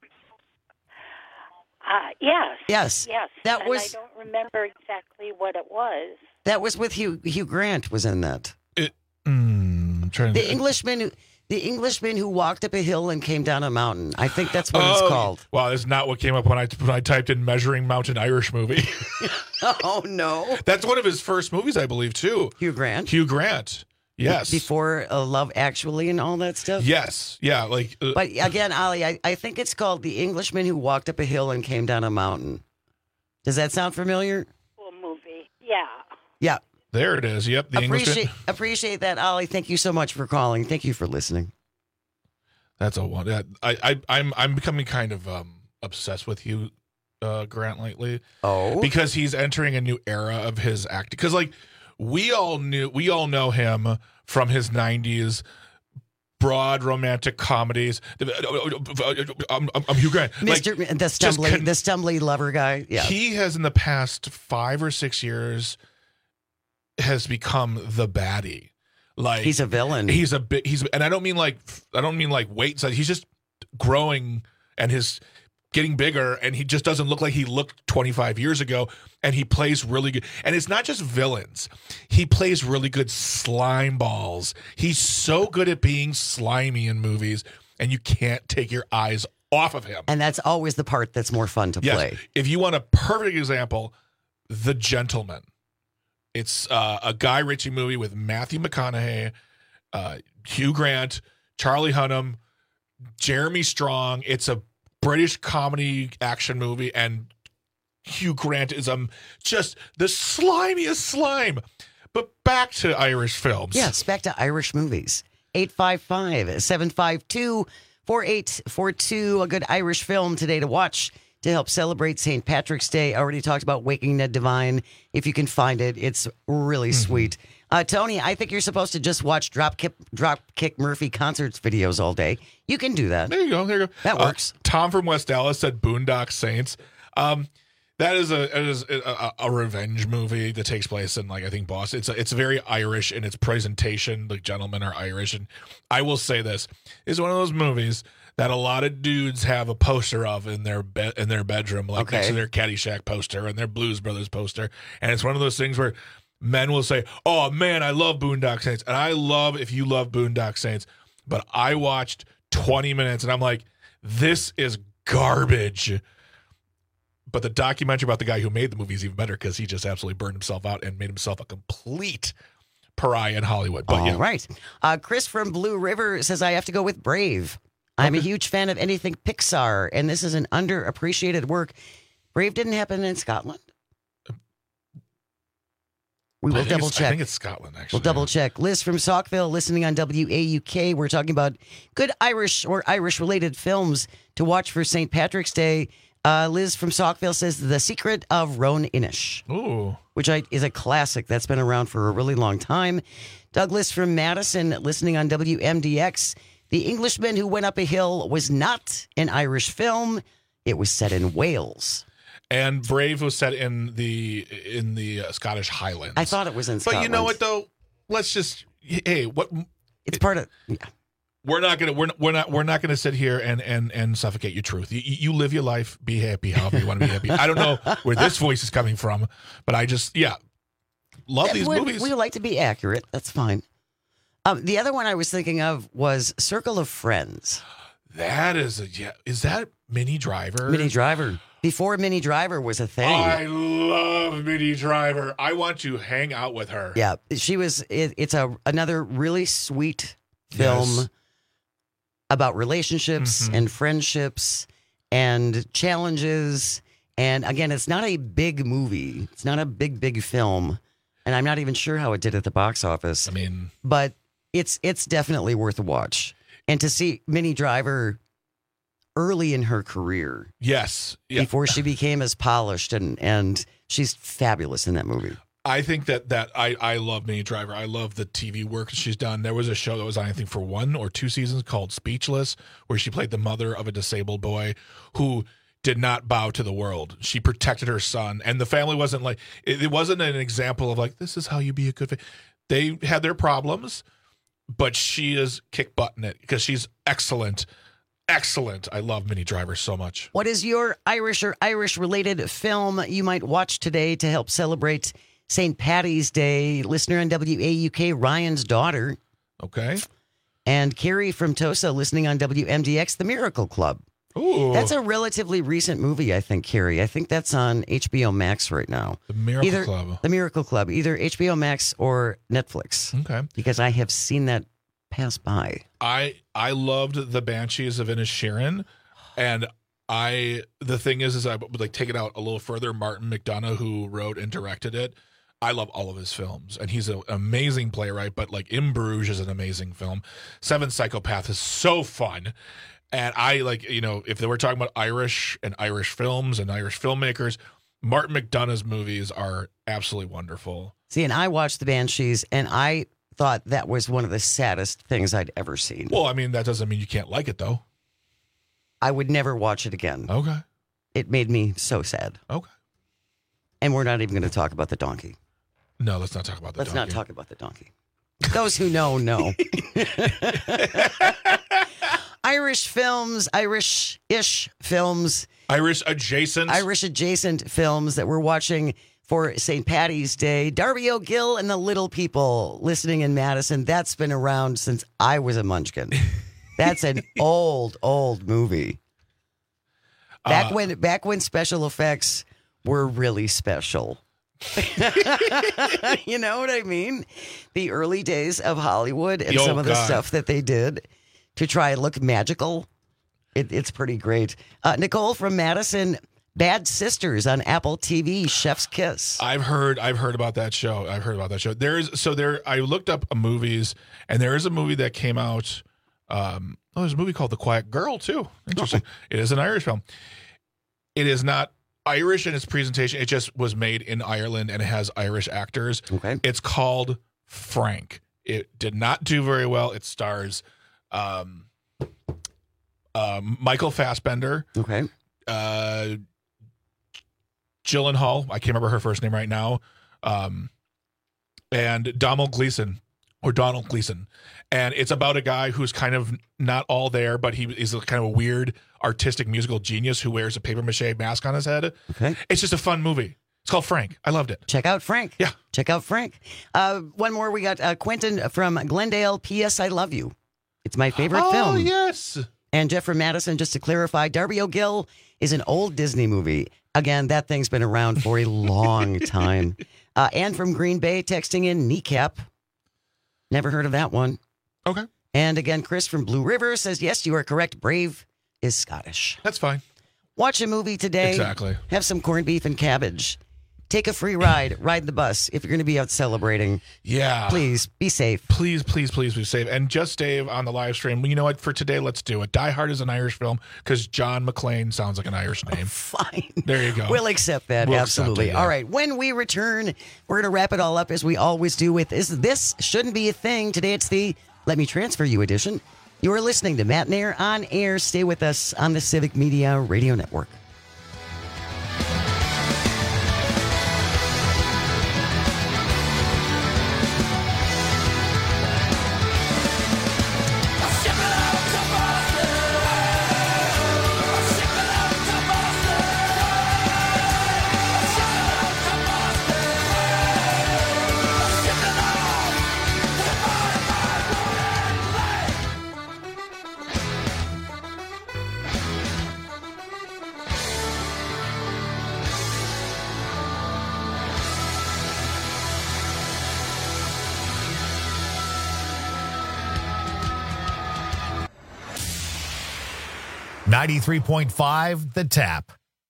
Yes. Yes. That and was. I don't remember exactly what it was. That was with Hugh Grant was in that. The Englishman who walked up a hill and came down a mountain. I think that's what it's called. Wow, that's not what came up when I typed in Measuring Mountain Irish movie. Oh, no. That's one of his first movies, I believe, too. Hugh Grant? Hugh Grant. Yes. Before Love Actually and all that stuff? Yes. Yeah. But again, Ollie, I think it's called The Englishman Who Walked Up a Hill and Came Down a Mountain. Does that sound familiar? Cool movie. Yeah. Yeah. There it is. Yep. Appreciate that, Ollie. Thank you so much for calling. Thank you for listening. That's a one. I'm becoming kind of obsessed with Hugh Grant lately. Oh, because he's entering a new era of his acting. Because we all know him from his '90s broad romantic comedies. I'm Hugh Grant, the stumbly lover guy. Yeah, he has in the past 5 or 6 years has become the baddie. Like he's a villain. And I don't mean like weight size. He's just growing and his getting bigger, and he just doesn't look like he looked 25 years ago. And he plays really good. And it's not just villains. He plays really good slime balls. He's so good at being slimy in movies, and you can't take your eyes off of him. And that's always the part that's more fun to play. If you want a perfect example, The Gentleman. It's a Guy Ritchie movie with Matthew McConaughey, Hugh Grant, Charlie Hunnam, Jeremy Strong. It's a British comedy action movie, and Hugh Grant is just the slimiest slime. But back to Irish films. Yes, back to Irish movies. 855-752-4842. A good Irish film today to watch to help celebrate St. Patrick's Day. I already talked about Waking Ned Divine. If you can find it, it's really sweet. Tony, I think you're supposed to just watch Dropkick Murphy concerts videos all day. You can do that. There you go. That works. Tom from West Dallas said Boondock Saints. That is a revenge movie that takes place in, I think, Boston. It's very Irish in its presentation. The gentlemen are Irish, and I will say this is one of those movies that a lot of dudes have a poster of in their bedroom, next to their Caddyshack poster and their Blues Brothers poster. And it's one of those things where men will say, "Oh man, I love Boondock Saints," and I love if you love Boondock Saints. But I watched 20 minutes, and I'm like, "This is garbage." But the documentary about the guy who made the movie is even better because he just absolutely burned himself out and made himself a complete pariah in Hollywood. But all right. Chris from Blue River says, I have to go with Brave. I'm a huge fan of anything Pixar, and this is an underappreciated work. Brave didn't happen in Scotland. We will double check. I think it's Scotland, actually. We'll double check. Liz from Saukville, listening on WAUK. We're talking about good Irish or Irish-related films to watch for St. Patrick's Day. Liz from Saukville says The Secret of Roan Inish. Ooh. Which is a classic that's been around for a really long time. Douglas from Madison, listening on WMDX. The Englishman Who Went Up a Hill was not an Irish film. It was set in Wales. And Brave was set in the Scottish Highlands. I thought it was in Scotland. But you know what though? Let's just it's part of We're not gonna sit here and suffocate your truth. You live your life, be happy, however you want to be happy. I don't know where this voice is coming from, but I just love these movies. We like to be accurate. That's fine. The other one I was thinking of was Circle of Friends. That is is that Minnie Driver? Minnie Driver. Before Minnie Driver was a thing. I love Minnie Driver. I want to hang out with her. Yeah, she was. It's another really sweet film about relationships and friendships and challenges. And again, it's not a big movie. It's not a big film. And I'm not even sure how it did at the box office. I mean, but it's definitely worth a watch. And to see Minnie Driver early in her career. Yes. Yeah. Before she became as polished, and she's fabulous in that movie. I think that I love Minnie Driver. I love the TV work she's done. There was a show that was on, I think, for 1 or 2 seasons called Speechless, where she played the mother of a disabled boy who did not bow to the world. She protected her son, and the family wasn't like, it wasn't an example of like, this is how you be a good. They had their problems, but she is kick butt in it because she's excellent. Excellent. I love Minnie Driver so much. What is your Irish or Irish-related film you might watch today to help celebrate St. Paddy's Day? Listener on WAUK, Ryan's daughter. Okay. And Carrie from Tosa, listening on WMDX, The Miracle Club. Ooh. That's a relatively recent movie, I think, Carrie. I think that's on HBO Max right now. The Miracle Club. The Miracle Club, either HBO Max or Netflix. Okay. Because I have seen that pass by. I loved The Banshees of Inisherin, and the thing is I would like take it out a little further. Martin McDonagh, who wrote and directed it, I love all of his films, and he's an amazing playwright. But like In Bruges is an amazing film. Seven Psychopath is so fun. And I like, if they were talking about Irish and Irish films and Irish filmmakers, Martin McDonagh's movies are absolutely wonderful. See, and I watched The Banshees, and I thought that was one of the saddest things I'd ever seen. Well, I mean, that doesn't mean you can't like it, though. I would never watch it again. Okay. It made me so sad. Okay. And we're not even going to talk about the donkey. No, let's not talk about the donkey. Let's not talk about the donkey. Those who know. Irish films, Irish-ish films. Irish adjacent films that we're watching for St. Paddy's Day. Darby O'Gill and the Little People, listening in Madison. That's been around since I was a munchkin. That's an old movie. Back when special effects were really special. You know what I mean? The early days of Hollywood and some of the stuff that they did to try and look magical. It's pretty great. Nicole from Madison, Bad Sisters on Apple TV, Chef's Kiss. I've heard about that show. I looked up movies, and there is a movie that came out. There's a movie called The Quiet Girl too. Interesting. It is an Irish film. It is not Irish in its presentation. It just was made in Ireland, and it has Irish actors. Okay. It's called Frank. It did not do very well. It stars Michael Fassbender. Okay. Gyllenhaal. I can't remember her first name right now. And Donald Gleason. And it's about a guy who's kind of not all there, but he is kind of a weird artistic musical genius who wears a papier-mâché mask on his head. Okay. It's just a fun movie. It's called Frank. I loved it. Check out Frank. Yeah. Check out Frank. One more. We got Quentin from Glendale. P.S. I Love You. It's my favorite film. Oh, yes. And Jeff from Madison, just to clarify, Darby O'Gill is an old Disney movie. Again, that thing's been around for a long time. Anne from Green Bay texting in Kneecap. Never heard of that one. Okay. And again, Chris from Blue River says, yes, you are correct. Brave is Scottish. That's fine. Watch a movie today. Exactly. Have some corned beef and cabbage. Take a free ride. Ride the bus if you're going to be out celebrating. Yeah. Please be safe. Please be safe. And just Dave on the live stream. You know what? For today, let's do it. Die Hard is an Irish film because John McClane sounds like an Irish name. Fine. There you go. We'll accept that. Absolutely. Accept it, yeah. All right. When we return, we're going to wrap it all up as we always do with This Shouldn't Be a Thing. Today it's the Let Me Transfer You edition. You are listening to Matt Nair on air. Stay with us on the Civic Media Radio Network. 93.5 The Tap.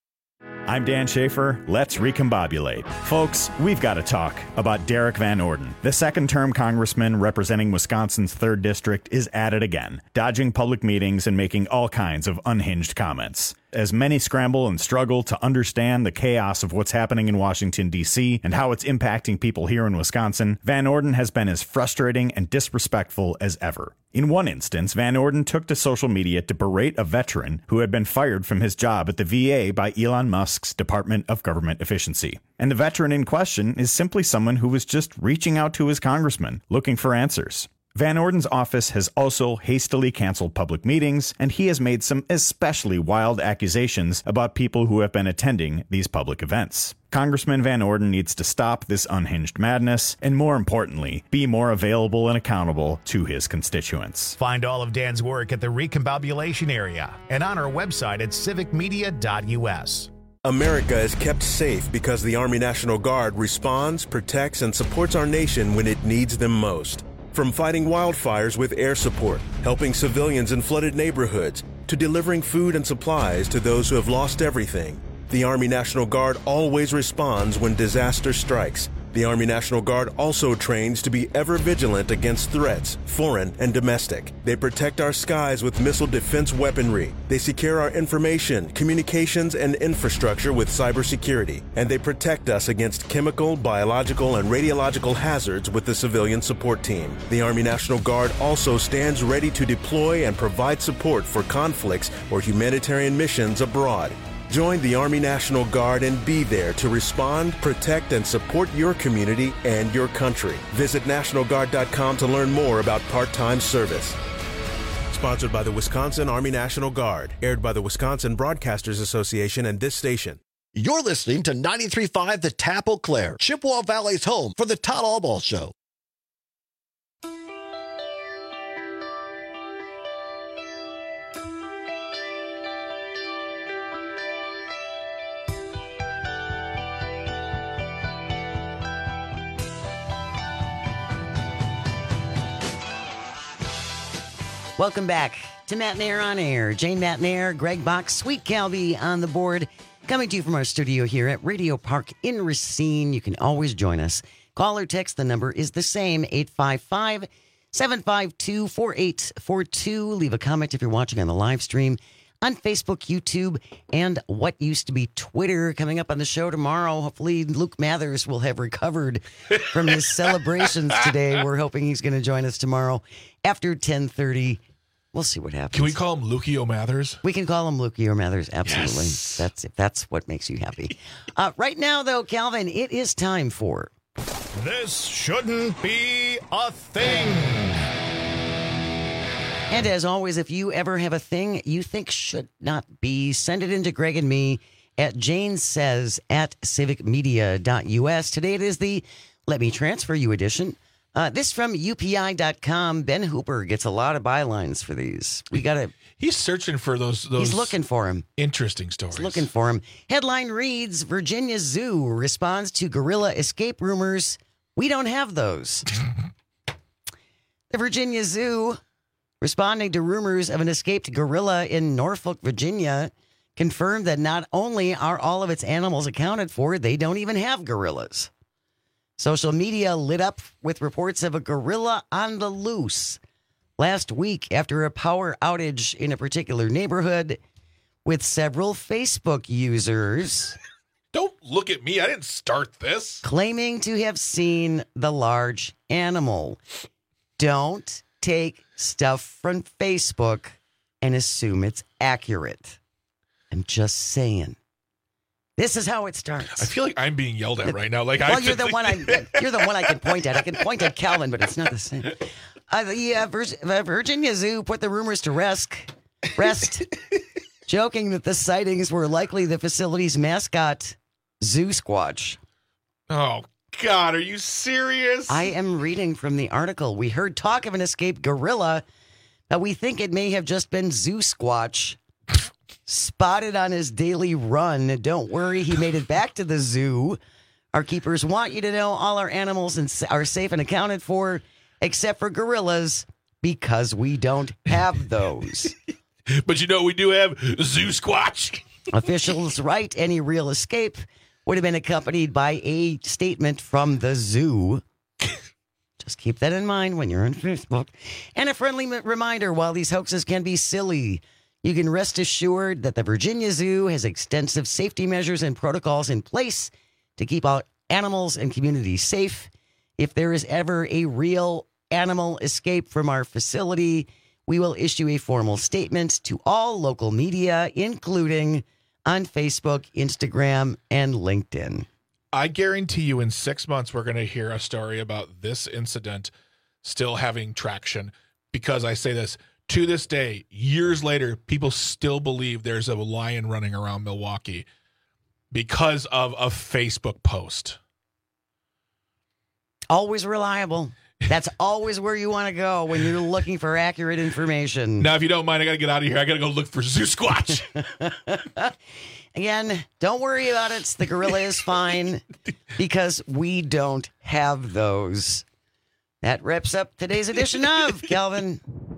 I'm Dan Schaefer. Let's recombobulate. Folks, we've got to talk about Derek Van Orden. The second-term congressman representing Wisconsin's 3rd District is at it again, dodging public meetings and making all kinds of unhinged comments. As many scramble and struggle to understand the chaos of what's happening in Washington, D.C., and how it's impacting people here in Wisconsin, Van Orden has been as frustrating and disrespectful as ever. In one instance, Van Orden took to social media to berate a veteran who had been fired from his job at the VA by Elon Musk's Department of Government Efficiency. And the veteran in question is simply someone who was just reaching out to his congressman, looking for answers. Van Orden's office has also hastily canceled public meetings, and he has made some especially wild accusations about people who have been attending these public events. Congressman Van Orden needs to stop this unhinged madness, and more importantly, be more available and accountable to his constituents. Find all of Dan's work at the Recombobulation Area and on our website at civicmedia.us. America is kept safe because the Army National Guard responds, protects, and supports our nation when it needs them most. From fighting wildfires with air support, helping civilians in flooded neighborhoods, to delivering food and supplies to those who have lost everything, the Army National Guard always responds when disaster strikes. The Army National Guard also trains to be ever vigilant against threats, foreign and domestic. They protect our skies with missile defense weaponry. They secure our information, communications, and infrastructure with cybersecurity. And they protect us against chemical, biological, and radiological hazards with the civilian support team. The Army National Guard also stands ready to deploy and provide support for conflicts or humanitarian missions abroad. Join the Army National Guard and be there to respond, protect, and support your community and your country. Visit NationalGuard.com to learn more about part-time service. Sponsored by the Wisconsin Army National Guard. Aired by the Wisconsin Broadcasters Association and this station. You're listening to 93.5 The Tap Eau Claire, Chippewa Valley's home for the Todd Albaugh Show. Welcome back to Matt and Air on Air. Jane Matt and Air, Greg Bach, Sweet Calby on the board. Coming to you from our studio here at Radio Park in Racine. You can always join us. Call or text. The number is the same, 855-752-4842. Leave a comment if you're watching on the live stream on Facebook, YouTube, and what used to be Twitter. Coming up on the show tomorrow, hopefully Luke Mathers will have recovered from his celebrations today. We're hoping he's going to join us tomorrow after 10:30. We'll see what happens. Can we call him Lukey O'Mathers? We can call him Lukey O'Mathers, absolutely. Yes. That's what makes you happy. Right now, though, Calvin, it is time for... This shouldn't be a thing. And as always, if you ever have a thing you think should not be, send it into Greg and me at janesays@civicmedia.us. Today it is the Let Me Transfer You edition. This from UPI.com. Ben Hooper gets a lot of bylines for these. He's searching for those. He's looking for him. Interesting stories. He's looking for him. Headline reads, Virginia Zoo responds to gorilla escape rumors. We don't have those. The Virginia Zoo, responding to rumors of an escaped gorilla in Norfolk, Virginia, confirmed that not only are all of its animals accounted for, they don't even have gorillas. Social media lit up with reports of a gorilla on the loose last week after a power outage in a particular neighborhood, with several Facebook users... Don't look at me. I didn't start this. ...claiming to have seen the large animal. Don't take stuff from Facebook and assume it's accurate. I'm just saying. This is how it starts. I feel like I'm being yelled at right now. You're the one I can point at. I can point at Calvin, but it's not the same. The Virginia Zoo put the rumors to rest, joking that the sightings were likely the facility's mascot, Zoo Squatch. Oh, God, are you serious? I am reading from the article. We heard talk of an escaped gorilla, but we think it may have just been Zoo Squatch. Spotted on his daily run. Don't worry, he made it back to the zoo. Our keepers want you to know all our animals are safe and accounted for, except for gorillas, because we don't have those. But we do have Zoo Squatch. Officials write any real escape would have been accompanied by a statement from the zoo. Just keep that in mind when you're on Facebook. And a friendly reminder, while these hoaxes can be silly, you can rest assured that the Virginia Zoo has extensive safety measures and protocols in place to keep out animals and communities safe. If there is ever a real animal escape from our facility, we will issue a formal statement to all local media, including on Facebook, Instagram, and LinkedIn. I guarantee you in 6 months, we're going to hear a story about this incident still having traction, because I say this, to this day, years later, people still believe there's a lion running around Milwaukee because of a Facebook post. Always reliable. That's always where you want to go when you're looking for accurate information. Now, if you don't mind, I got to get out of here. I got to go look for Zoo Squatch. Again, don't worry about it. The gorilla is fine because we don't have those. That wraps up today's edition of Calvin.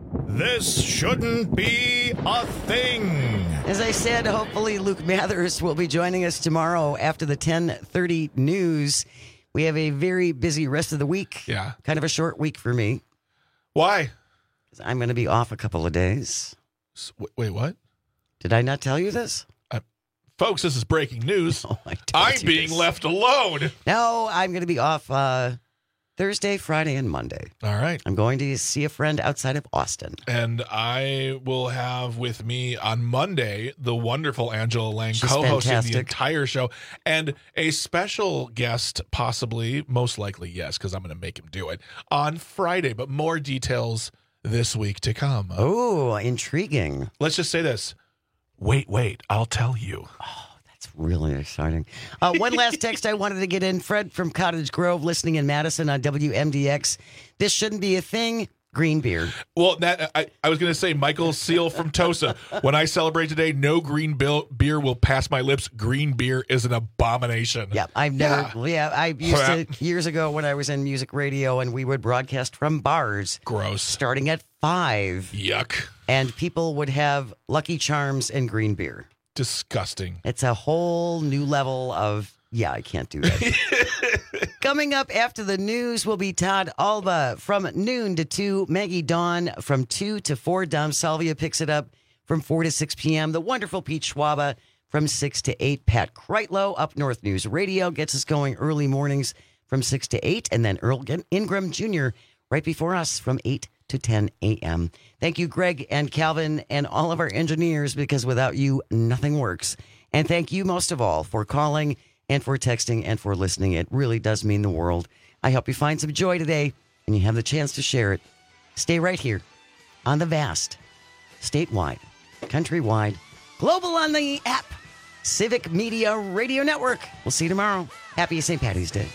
This shouldn't be a thing. As I said, hopefully Luke Mathers will be joining us tomorrow after the 10:30 news. We have a very busy rest of the week. Yeah. Kind of a short week for me. Why? I'm going to be off a couple of days. Wait, what? Did I not tell you this? Folks, this is breaking news. I'm being left alone. No, I'm going to be off Thursday, Friday, and Monday. All right. I'm going to see a friend outside of Austin. And I will have with me on Monday the wonderful Angela Lang co-hosting fantastic. the entire show, and a special guest, possibly, most likely, yes, because I'm going to make him do it, on Friday. But more details this week to come. Oh, intriguing. Let's just say this. Wait, I'll tell you. Oh, that's really exciting. One last text I wanted to get in. Fred from Cottage Grove, listening in Madison on WMDX. This shouldn't be a thing. Green beer. Well, that I was going to say, Michael Seal from Tosa. When I celebrate today, no green beer will pass my lips. Green beer is an abomination. Yeah, I've never. Yeah, I used to years ago when I was in music radio, and we would broadcast from bars. Gross. Starting at 5. Yuck. And people would have Lucky Charms and green beer. Disgusting. It's a whole new level of, yeah, I can't do that. Coming up after the news will be Todd Alba from noon to 2. Maggie Dawn from 2 to 4. Dom Salvia picks it up from 4 to 6 p.m. The wonderful Pete Schwaba from 6 to 8. Pat Kreitlow, Up North News Radio, gets us going early mornings from 6 to 8. And then Earl Ingram Jr. right before us from 8 to 10 a.m. Thank you, Greg and Calvin and all of our engineers, because without you, nothing works. And thank you most of all for calling and for texting and for listening. It really does mean the world. I hope you find some joy today and you have the chance to share it. Stay right here on the vast, statewide, countrywide, global on the app, Civic Media Radio Network. We'll see you tomorrow. Happy St. Paddy's Day.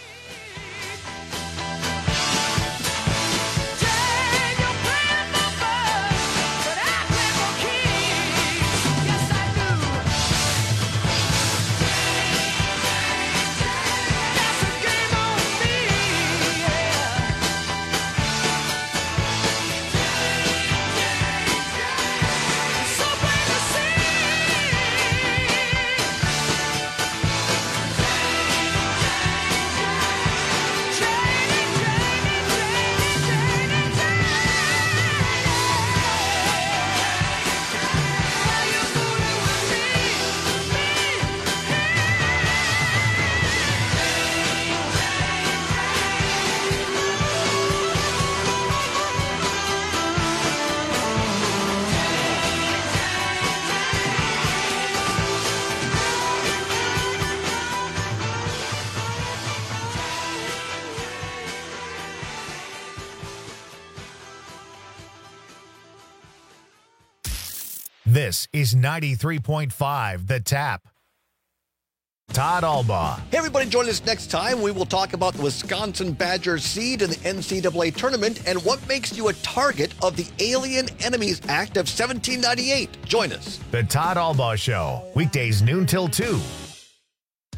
This is 93.5 The Tap. Todd Alba. Hey, everybody, join us next time. We will talk about the Wisconsin Badgers seed in the NCAA tournament and what makes you a target of the Alien Enemies Act of 1798. Join us. The Todd Alba Show, weekdays noon till 2.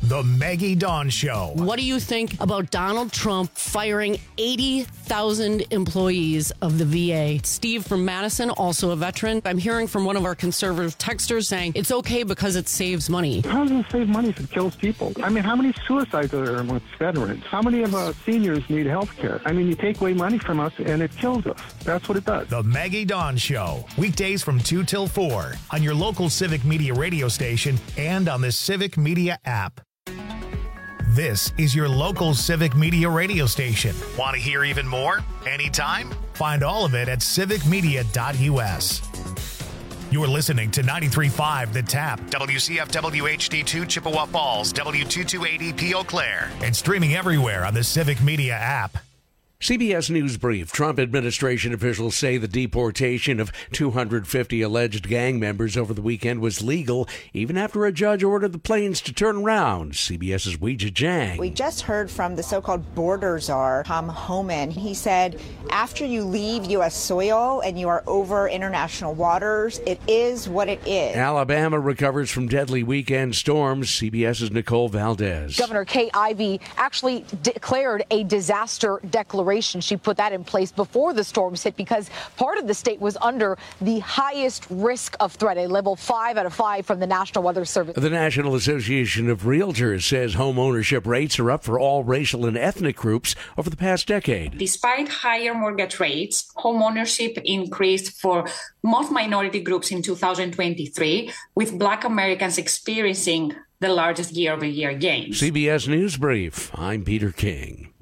The Maggie Dawn Show. What do you think about Donald Trump firing 80,000 employees of the VA? Steve from Madison, also a veteran. I'm hearing from one of our conservative texters saying it's okay because it saves money. How does it save money if it kills people? I mean, how many suicides are there amongst veterans? How many of us seniors need health care? I mean, you take away money from us and it kills us. That's what it does. The Maggie Dawn Show. Weekdays from 2 till 4 on your local Civic Media radio station and on the Civic Media app. This is your local Civic Media radio station. Want to hear even more? Anytime? Find all of it at civicmedia.us. You're listening to 93.5 The Tap, WCFW HD2 Chippewa Falls, W228EP Eau Claire, and streaming everywhere on the Civic Media app. CBS News Brief. Trump administration officials say the deportation of 250 alleged gang members over the weekend was legal, even after a judge ordered the planes to turn around. CBS's Weijia Jiang. We just heard from the so-called border czar, Tom Homan. He said, after you leave U.S. soil and you are over international waters, it is what it is. Alabama recovers from deadly weekend storms. CBS's Nicole Valdez. Governor Kay Ivey actually declared a disaster declaration. She put that in place before the storms hit because part of the state was under the highest risk of threat, a level 5 out of 5 from the National Weather Service. The National Association of Realtors says home ownership rates are up for all racial and ethnic groups over the past decade. Despite higher mortgage rates, home ownership increased for most minority groups in 2023, with Black Americans experiencing the largest year-over-year gains. CBS News Brief. I'm Peter King.